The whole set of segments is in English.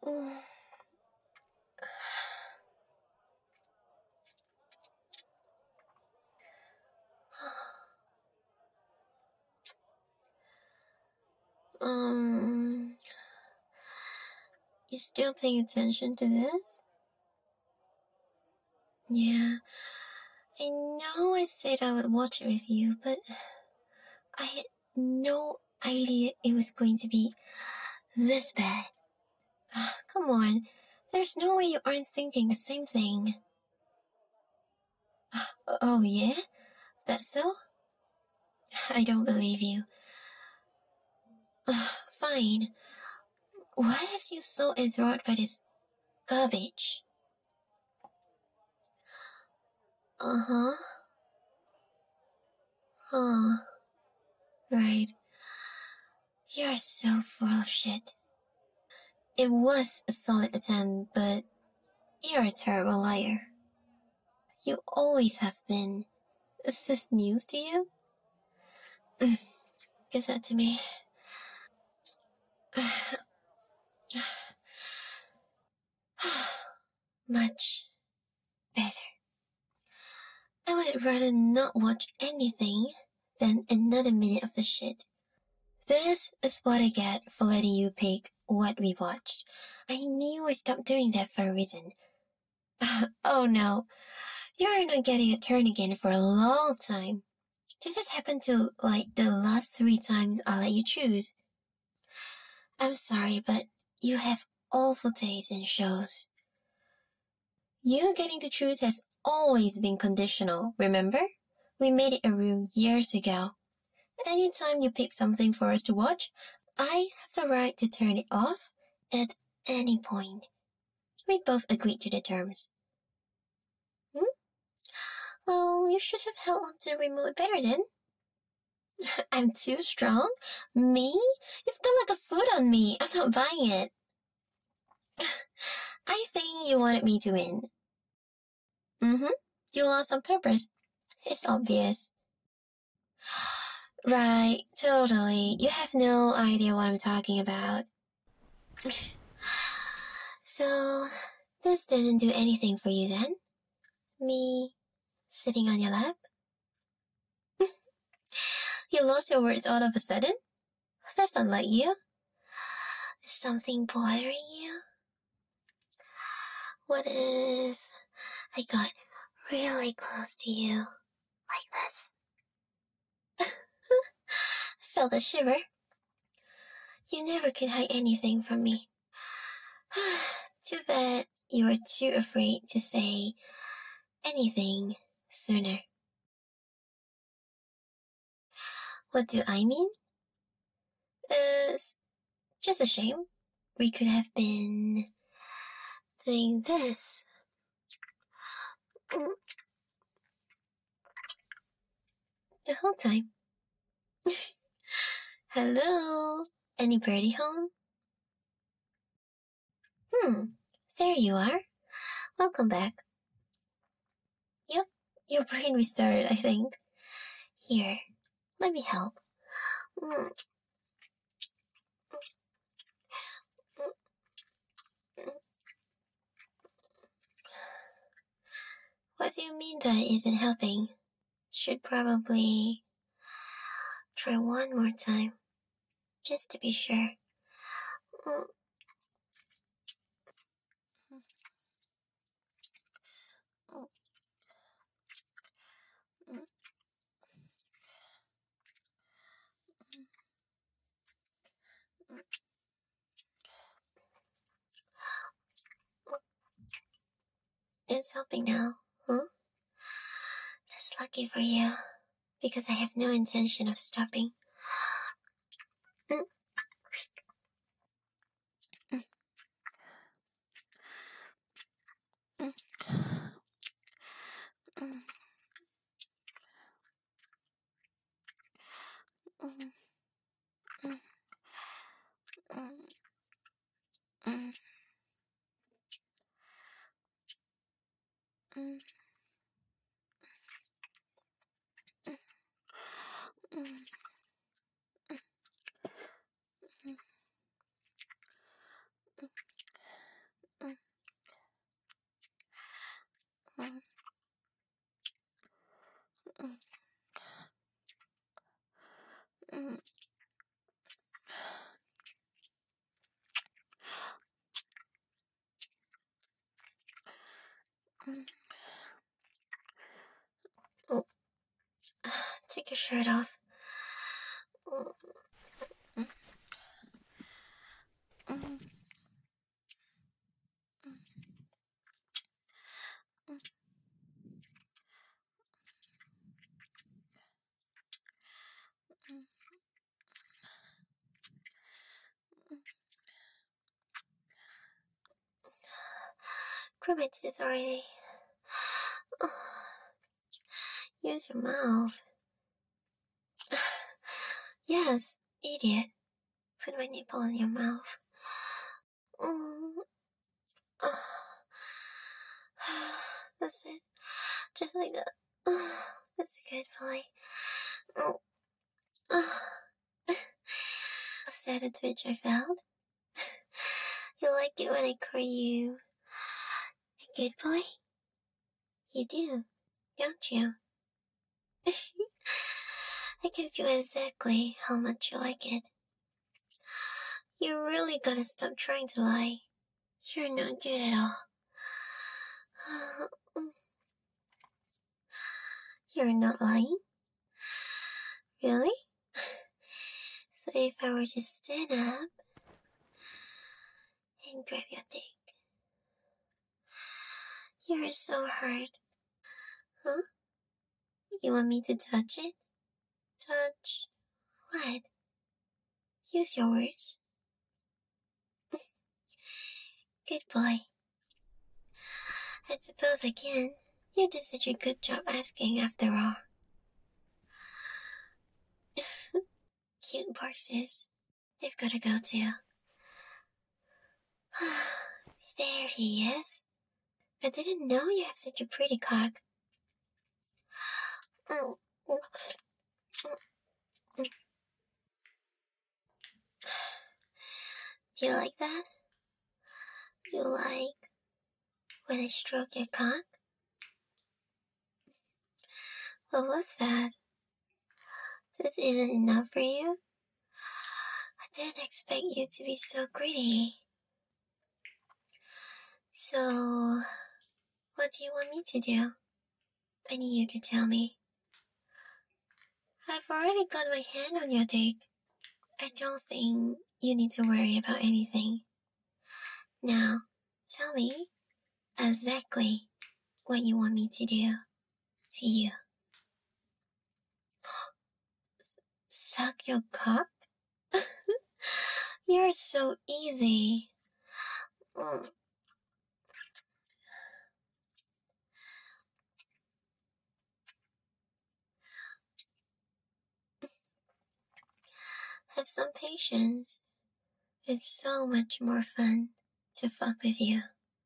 Um, you still paying attention to this? Yeah, I know I said I would watch it with you, but I had no idea it was going to be this bad. Come on, there's no way you aren't thinking the same thing. Oh yeah? Is that so? I don't believe you. Fine. Why has you so enthralled by this garbage? Uh-huh. Huh. Right. You're so full of shit. It was a solid attempt, but you're a terrible liar. You always have been. Is this news to you? Give that to me. Much better. I would rather not watch anything than another minute of the shit. This is what I get for letting you pick what we watched. I knew I stopped doing that for a reason. Oh no, you're not getting a turn again for a long time. This has happened to like the last 3 times I let you choose. I'm sorry, but you have awful taste in shows. You getting to choose has always been conditional, remember? We made it a rule years ago. Anytime you pick something for us to watch, I have the right to turn it off at any point. We both agreed to the terms. Well, you should have held on to the remote better then. I'm too strong? Me? You've got like a foot on me. I'm not buying it. I think you wanted me to win. You lost on purpose. It's obvious. Right, totally. You have no idea what I'm talking about. So, this doesn't do anything for you then? Me sitting on your lap? You lost your words all of a sudden? That's unlike you. Is something bothering you? What if I got really close to you, like this? I felt a shiver. You never could hide anything from me. Too bad you were too afraid to say anything sooner. What do I mean? It's just a shame. We could have been doing this. The whole time. Hello? Any birdie home? There you are. Welcome back. Yep, your brain restarted, I think. Here, let me help. What do you mean that isn't helping? Should probably try one more time, just to be sure. It's helping now, huh? That's lucky for you, because I have no intention of stopping. your shirt off. Grimace is already. Use your mouth. Yes, idiot. Put my nipple in your mouth. That's it. Just like that. That's a good boy. Sad a twitch I felt. You like it when I call you a good boy? You do, don't you? I can feel exactly how much you like it. You really gotta stop trying to lie. You're not good at all. You're not lying? Really? So if I were to stand up and grab your dick, you're so hurt. Huh? You want me to touch it? Touch what? Use your words. Good boy. I suppose I can. You did such a good job asking after all. Cute boxers. They've gotta go too. There he is. I didn't know you have such a pretty cock. Do you like that? You like when I stroke your cock? What was that? This isn't enough for you? I didn't expect you to be so greedy. So, what do you want me to do? I need you to tell me. I've already got my hand on your dick. I don't think you need to worry about anything. Now, tell me exactly what you want me to do to you. Suck your cock? You're so easy. Have some patience. It's so much more fun to fuck with you.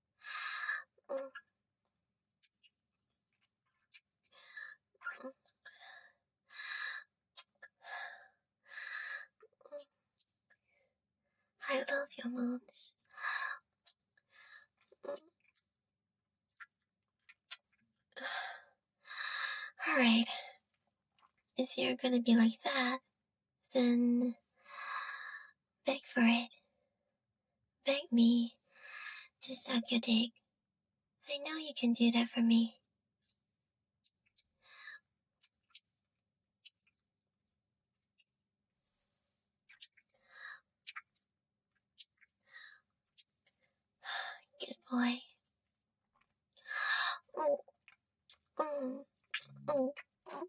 I love your moans. Alright. If you're gonna be like that, then beg for it. Beg me to suck your dick. I know you can do that for me. Good boy. Oh, oh, oh, oh.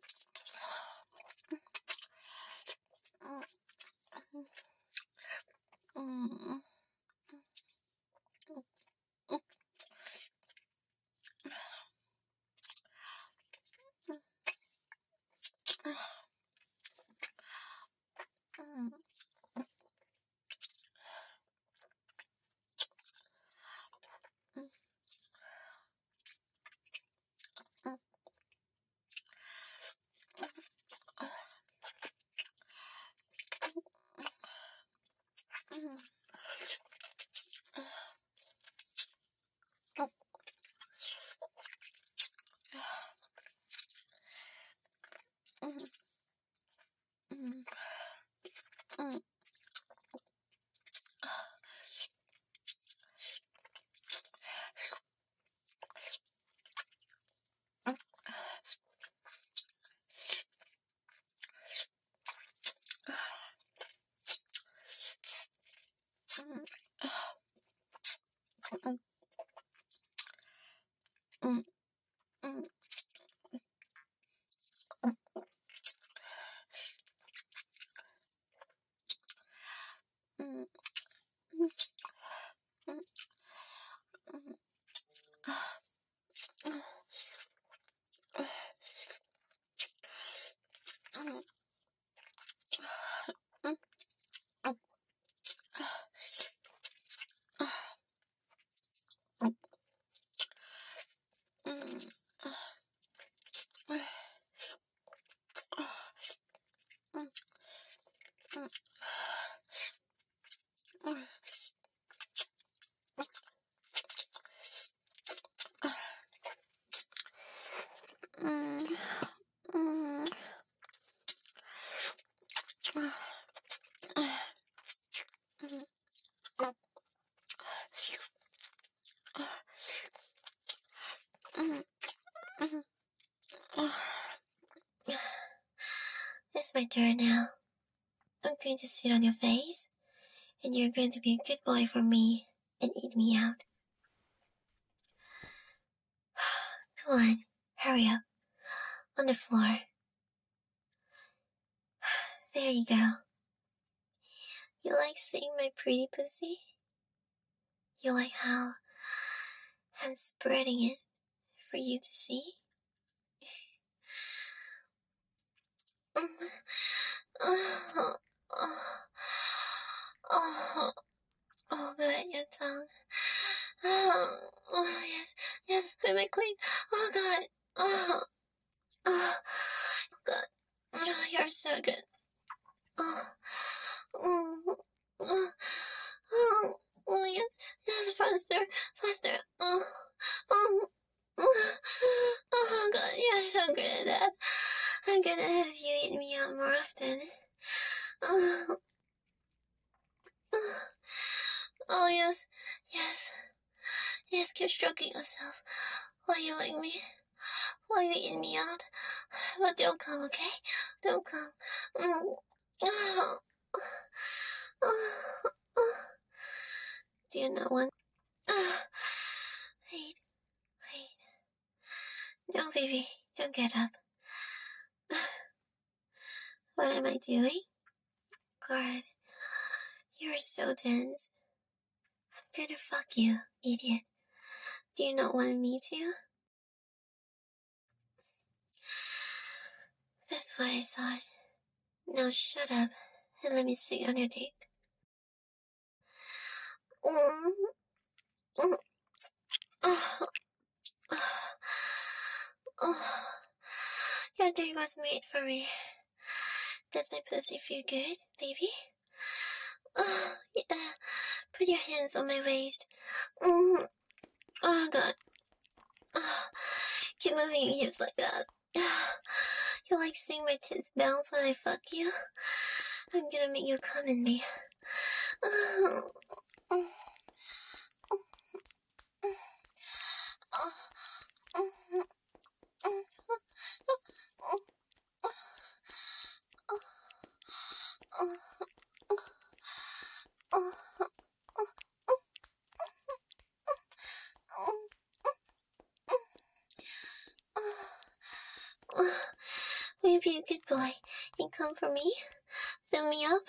It's my turn now. I'm going to sit on your face, and you're going to be a good boy for me and eat me out. Come on, hurry up. On the floor. There you go. You like seeing my pretty pussy? You like how I'm spreading it for you to see? Oh, good, your tongue. Oh, yes, am I clean? Oh, God. Oh, God. Oh, you're so good. Yes, faster. Oh, God, you're so good at that. I'm gonna have you eat me out more often. Oh, yes. Yes, keep stroking yourself while you lick me, while you eat me out. But don't come, okay? Don't come. Do you not want... Wait. No, baby, don't get up. What am I doing? God, you're so tense. I'm gonna fuck you, idiot. Do you not want me to? That's what I thought. Now shut up and let me sit on your dick. Your dick was made for me. Does my pussy feel good, baby? Yeah. Put your hands on my waist. Oh, God. Keep moving your hips like that. You like seeing my tits bounce when I fuck you? I'm gonna make you come in me. Will you be a good boy and come for me? Fill me up?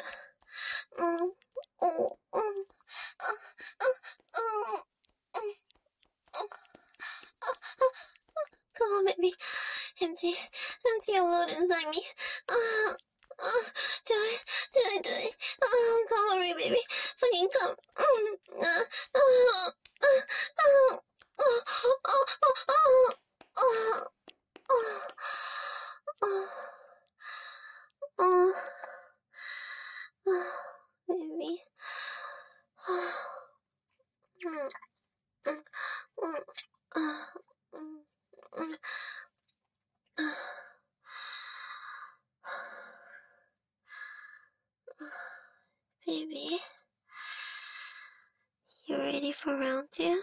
Come on, baby. Empty your load inside me. Do it. Come on, me, baby. Fucking come. Baby. Baby, you ready for round 2?